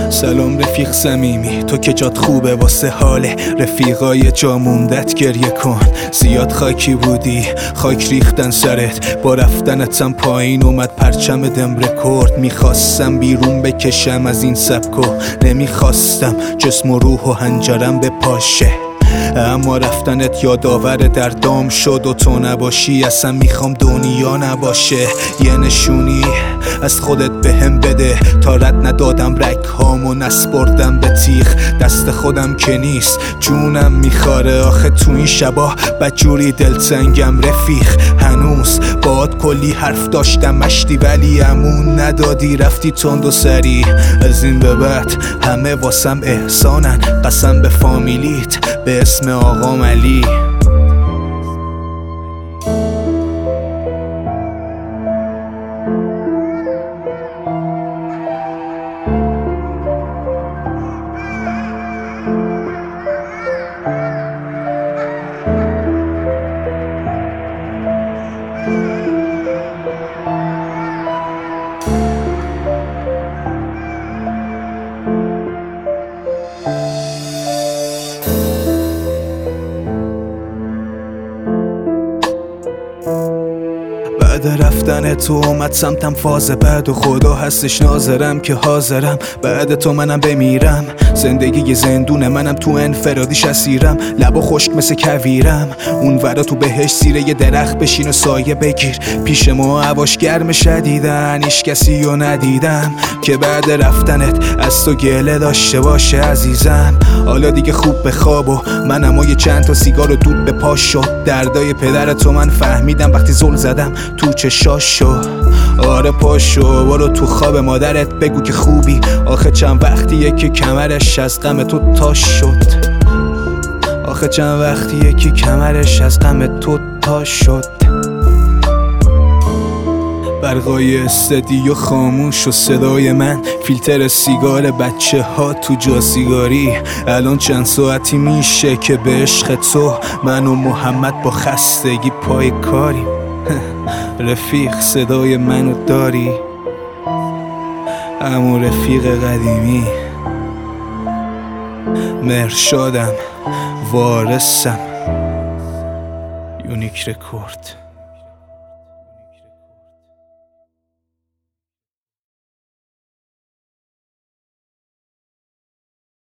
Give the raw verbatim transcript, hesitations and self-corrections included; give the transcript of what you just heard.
سلام رفیق صمیمی، تو که جات خوبه واسه حاله رفیقای جا موندت گریه کن. زیاد خاکی بودی، خاک ریختن سرت، با رفتنتم پایین اومد پرچم دم رکورد. میخواستم بیرون بکشم از این سبکو، نمیخواستم جسم و روح و هنجرم به پاشه، اما رفتنت یادآور دردام شد و تو نباشی اصلا میخوام دنیا نباشه. یه نشونی از خودت بهم بده، تا رد ندادم رگ هامو نسپردم به تیغ. دست خودم که نیست جونم میخواره، آخه تو این شبا بدجوری دلتنگم رفیق. هنوز باهات کلی حرف داشتم مشتی، ولی امون ندادی رفتی تند و سری. از این به بعد همه واسم احسانن، قسم به فامیلیت به اسم آقام علی. بعد رفتن تو اومد سمتم فاز بعد و خدا هستش ناظرم که حاضرم بعد تو منم بمیرم. زندگی زندونه منم تو انفرادیش اسیرم، لبا خشک مثل کویرم. اون ورا تو بهش زیر یه درخت بشین و سایه بگیر، پیش ما هواش گرم شدیدن هیچ کسی رو ندیدم که بعد رفتنت از تو گله داشته باشه عزیزم. حالا دیگه خوب بخواب و منم و یه چند تا سیگار و دود به پاش شد. دردای پدرتو من فهمیدم وقتی زل زدم تو چشاشو. آره پاشو برو تو خواب مادرت بگو که خوبی، آخه چند وقتیه که کمرش از غم تو تاش شد. آخه چند وقتیه که کمرش از غم تو تاش شد. برقای استدیو خاموش و صدای من فیلتر سیگار بچه ها تو جا سیگاری. الان چند ساعتی میشه که به عشق تو من و محمد با خستگی پای کاریم. رفیق صدای منو داری؟ امو رفیق قدیمی مرشادم وارثم یونیک رکورد.